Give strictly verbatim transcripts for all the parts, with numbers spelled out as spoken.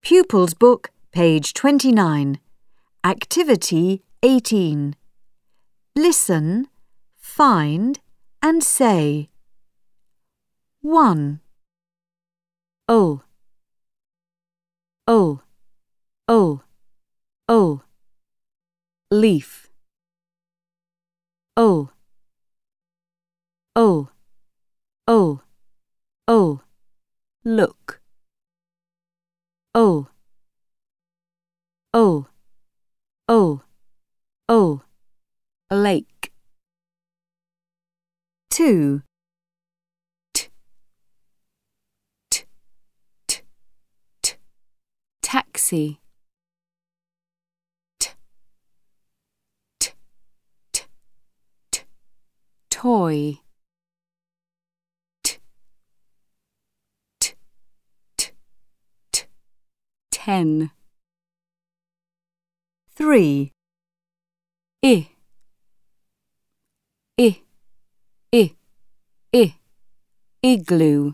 Pupils Book, page twenty-nine. Activity eighteen. Listen, find and say. one. O, O, O, O. Leaf. O, O, O, O. Look. O, O, O, O. Lake. two. T, t, t, t. Taxi. T, t, t, t. Toy. T, t, t, t. Ten. three. I, I, I, I. Igloo.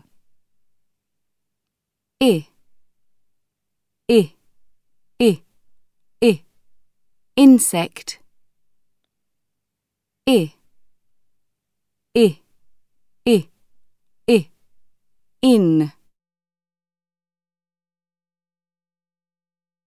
I, I, I, I. Insect. I, I, I, I. In.